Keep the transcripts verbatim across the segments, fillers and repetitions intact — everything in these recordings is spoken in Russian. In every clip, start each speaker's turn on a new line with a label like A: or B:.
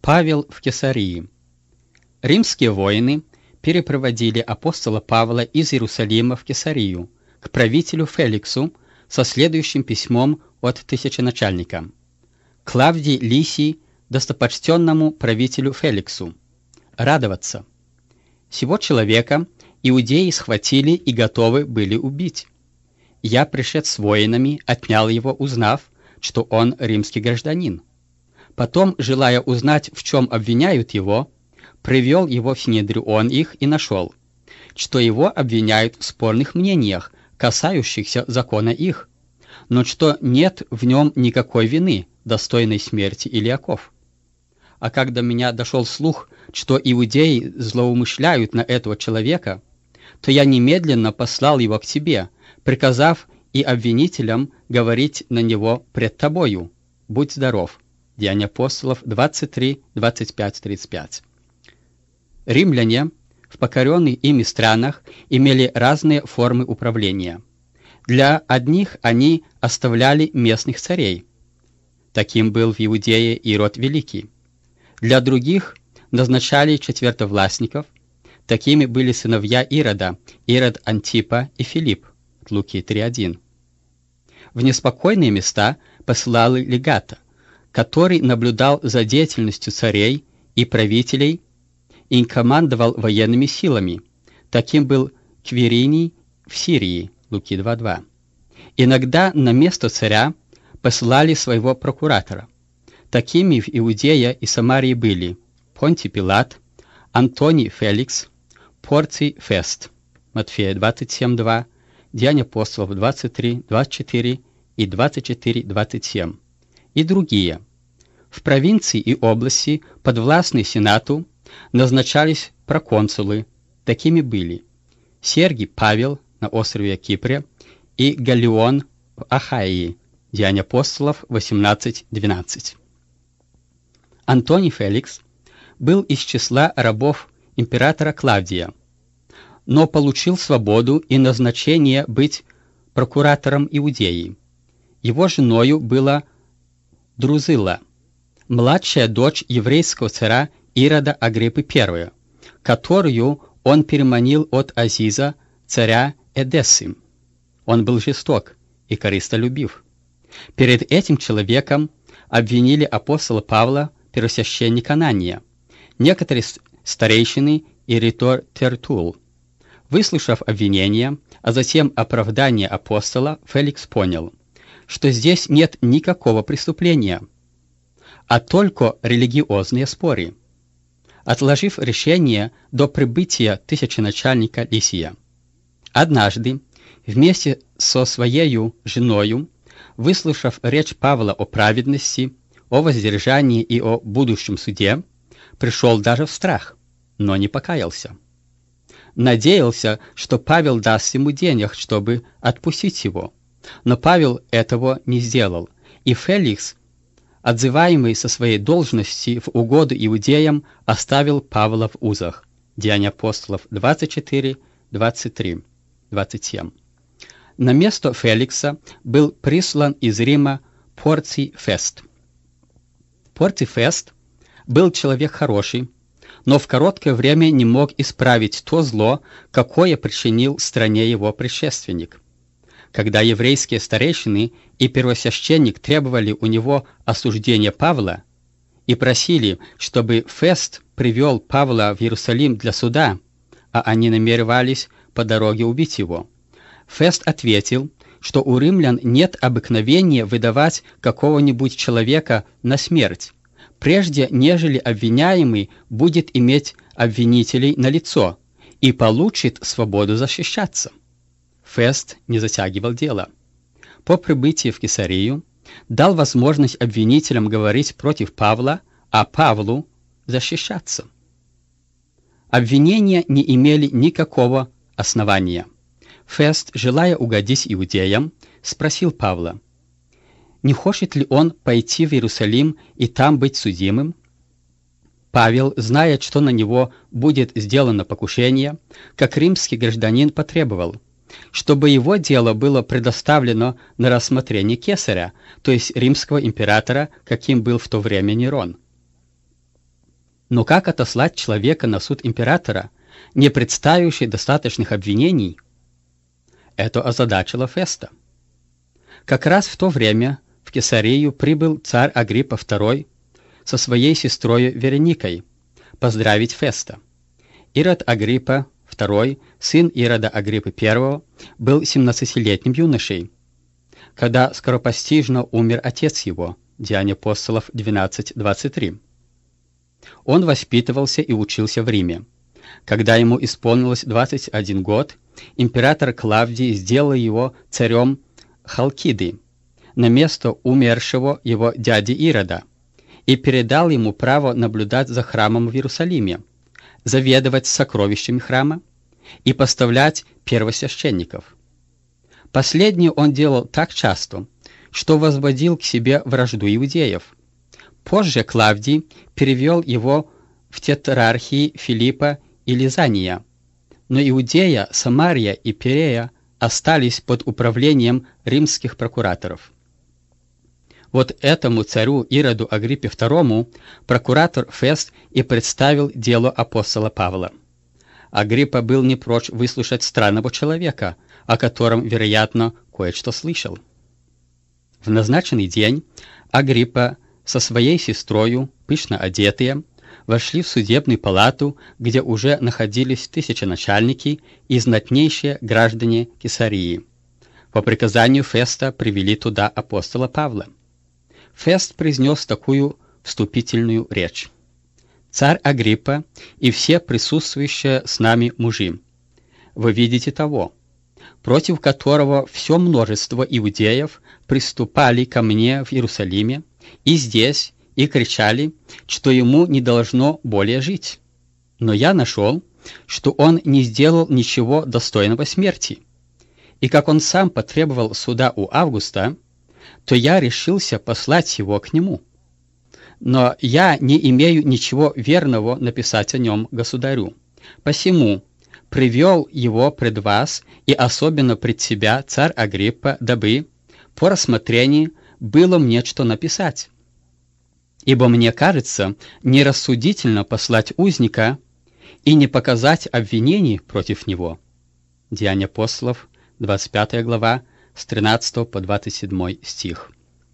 A: Павел в Кесарии. Римские воины перепроводили апостола Павла из Иерусалима в Кесарию к правителю Феликсу со следующим письмом от тысяченачальника. Клавдий Лисий достопочтенному правителю Феликсу. Радоваться. Сего человека иудеи схватили и готовы были убить. Я, пришед с воинами, отнял его, узнав, что он римский гражданин. Потом, желая узнать, в чем обвиняют его, привел его в Синедрион их и нашел, что его обвиняют в спорных мнениях, касающихся закона их, но что нет в нем никакой вины, достойной смерти или оков. А когда до меня дошел слух, что иудеи злоумышляют на этого человека, то я немедленно послал его к тебе, приказав и обвинителям говорить на него пред тобою. Будь здоров. Деяния апостолов двадцать три, двадцать пять, тридцать пять. Римляне в покоренных ими странах имели разные формы управления. Для одних они оставляли местных царей. Таким был в Иудее Ирод Великий. Для других назначали четвертовластников. Такими были сыновья Ирода, Ирод Антипа и Филипп, Луки три один. В неспокойные места посылал легата, который наблюдал за деятельностью царей и правителей и командовал военными силами. Таким был Квириний в Сирии, Луки два два. Иногда на место царя посылали своего прокуратора. Такими в Иудее и Самарии были Понтий Пилат, Антоний Феликс, Порций Фест, Матфея двадцать семь два, Деяния апостолов двадцать три, двадцать четыре и двадцать четыре, двадцать семь, и другие. В провинции и области, подвластной Сенату, назначались проконсулы. Такими были Сергий Павел на острове Кипре и Галлион в Ахаии, Деяния апостолов восемнадцать двенадцать. Антоний Феликс был из числа рабов императора Клавдия, но получил свободу и назначение быть прокуратором Иудеи. Его женою была Друзилла, младшая дочь еврейского царя Ирода Агриппы I, которую он переманил от Азиза, царя Эдессы. Он был жесток и корыстолюбив. Перед этим человеком обвинили апостола Павла, первосвященника Анания, некоторые старейшины и ритор Тертул. Выслушав обвинение, а затем оправдание апостола, Феликс понял, что здесь нет никакого преступления, а только религиозные споры. Отложив решение до прибытия тысяченачальника Лисия, однажды вместе со своею женою, выслушав речь Павла о праведности, о воздержании и о будущем суде, пришел даже в страх, но не покаялся. Надеялся, что Павел даст ему денег, чтобы отпустить его, но Павел этого не сделал, и Феликс, отзываемый со своей должности в угоду иудеям, оставил Павла в узах. Деяния апостолов двадцать четыре, двадцать три, двадцать семь. На место Феликса был прислан из Рима Порций Фест. Порций Фест был человек хороший, но в короткое время не мог исправить то зло, какое причинил стране его предшественник. Когда еврейские старейшины и первосвященник требовали у него осуждения Павла и просили, чтобы Фест привел Павла в Иерусалим для суда, а они намеревались по дороге убить его, Фест ответил, что у римлян нет обыкновения выдавать какого-нибудь человека на смерть, прежде нежели обвиняемый будет иметь обвинителей на лицо и получит свободу защищаться. Фест не затягивал дело. По прибытии в Кесарию дал возможность обвинителям говорить против Павла, а Павлу защищаться. Обвинения не имели никакого основания. Фест, желая угодить иудеям, спросил Павла, не хочет ли он пойти в Иерусалим и там быть судимым? Павел, зная, что на него будет сделано покушение, как римский гражданин потребовал, чтобы его дело было предоставлено на рассмотрение кесаря, то есть римского императора, каким был в то время Нерон. Но как отослать человека на суд императора, не представивший достаточных обвинений? Это озадачило Феста. Как раз в то время в Кесарию прибыл царь Агриппа второй со своей сестрой Вероникой поздравить Феста. Ирод Агриппа второй, сын Ирода Агриппы первого, был семнадцатилетним юношей, когда скоропостижно умер отец его, Деяния апостолов двенадцать двадцать три. Он воспитывался и учился в Риме. Когда ему исполнилось двадцать один год, император Клавдий сделал его царем Халкиды на место умершего его дяди Ирода и передал ему право наблюдать за храмом в Иерусалиме, заведовать сокровищами храма и поставлять первосвященников. Последнее он делал так часто, что возводил к себе вражду иудеев. Позже Клавдий перевел его в тетрархии Филиппа и Лизания, но Иудея, Самария и Перея остались под управлением римских прокураторов. Вот этому царю Ироду Агриппе второму прокуратор Фест и представил дело апостола Павла. Агриппа был не прочь выслушать странного человека, о котором, вероятно, кое-что слышал. В назначенный день Агриппа со своей сестрою, пышно одетые, вошли в судебную палату, где уже находились тысяченачальники и знатнейшие граждане Кесарии. По приказанию Феста привели туда апостола Павла. Фест произнес такую вступительную речь. «Царь Агриппа и все присутствующие с нами мужи, вы видите того, против которого все множество иудеев приступали ко мне в Иерусалиме и здесь, и кричали, что ему не должно более жить. Но я нашел, что он не сделал ничего достойного смерти. И как он сам потребовал суда у Августа, то я решился послать его к нему. Но я не имею ничего верного написать о нем государю. Посему привел его пред вас и особенно пред себя, царь Агриппа, дабы по рассмотрении было мне что написать. Ибо мне кажется нерассудительно послать узника и не показать обвинений против него». Деяния апостолов, двадцать пятая глава, с тринадцатого по двадцать седьмой стих.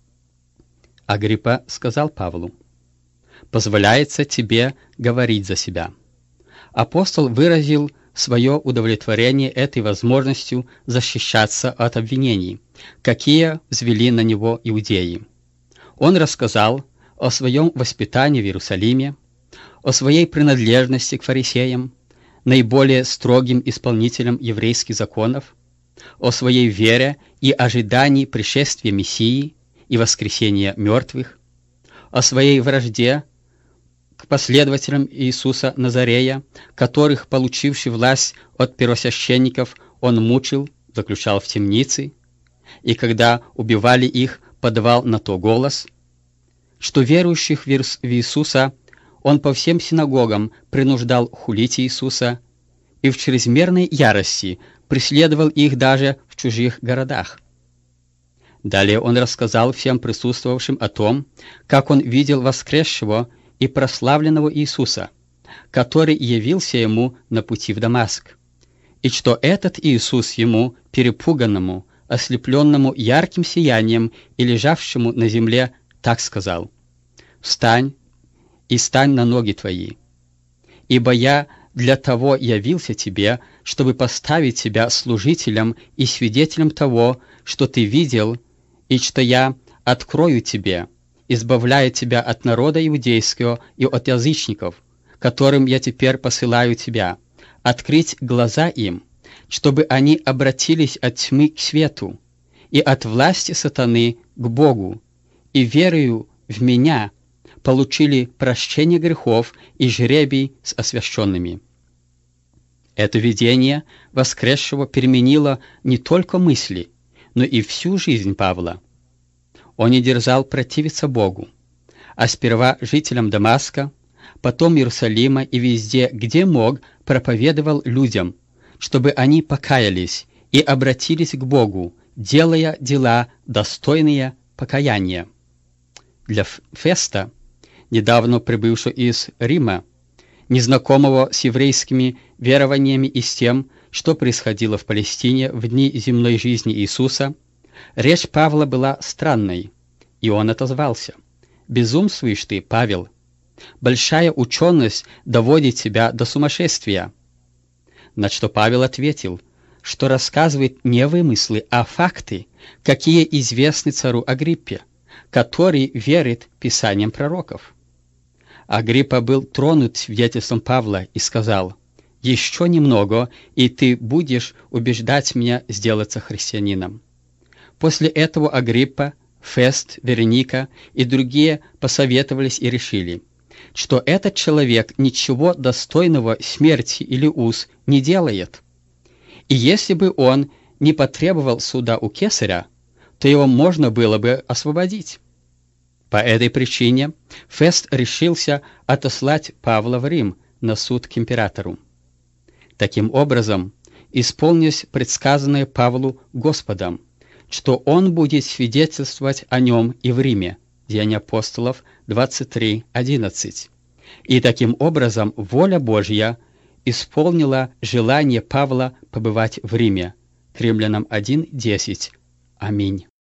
A: Агриппа сказал Павлу: «Позволяется тебе говорить за себя». Апостол выразил свое удовлетворение этой возможностью защищаться от обвинений, какие взвели на него иудеи. Он рассказал о своем воспитании в Иерусалиме, о своей принадлежности к фарисеям, наиболее строгим исполнителям еврейских законов, о своей вере и ожидании пришествия Мессии и воскресения мертвых, о своей вражде к последователям Иисуса Назарея, которых, получивший власть от первосвященников, он мучил, заключал в темницы, и когда убивали их, подавал на то голос, что верующих в Иисуса он по всем синагогам принуждал хулить Иисуса и в чрезмерной ярости преследовал их даже в чужих городах. Далее он рассказал всем присутствовавшим о том, как он видел воскресшего и прославленного Иисуса, который явился ему на пути в Дамаск, и что этот Иисус ему, перепуганному, ослепленному ярким сиянием и лежавшему на земле, так сказал: «Встань и стань на ноги твои, ибо я для того явился тебе, чтобы поставить тебя служителем и свидетелем того, что ты видел, и что я открою тебе, избавляя тебя от народа иудейского и от язычников, которым я теперь посылаю тебя, открыть глаза им, чтобы они обратились от тьмы к свету и от власти сатаны к Богу, и верою в меня получили прощение грехов и жребий с освященными». Это видение воскресшего переменило не только мысли, но и всю жизнь Павла. Он не дерзал противиться Богу, а сперва жителям Дамаска, потом Иерусалима и везде, где мог, проповедовал людям, чтобы они покаялись и обратились к Богу, делая дела, достойные покаяния. Для Феста недавно прибывшего из Рима, незнакомого с еврейскими верованиями и с тем, что происходило в Палестине в дни земной жизни Иисуса, речь Павла была странной, и он отозвался: «Безумствуешь ты, Павел! Большая ученость доводит тебя до сумасшествия». На что Павел ответил, что рассказывает не вымыслы, а факты, какие известны царю Агриппе, который верит писаниям пророков. Агриппа был тронут свидетельством Павла и сказал: «Еще немного, и ты будешь убеждать меня сделаться христианином». После этого Агриппа, Фест, Вероника и другие посоветовались и решили, что этот человек ничего достойного смерти или уз не делает. И если бы он не потребовал суда у кесаря, то его можно было бы освободить. По этой причине Фест решился отослать Павла в Рим на суд к императору. Таким образом, исполнилось предсказанное Павлу Господом, что он будет свидетельствовать о нем и в Риме. Деяния апостолов двадцать три одиннадцать. И таким образом воля Божья исполнила желание Павла побывать в Риме. Римлянам один десять. Аминь.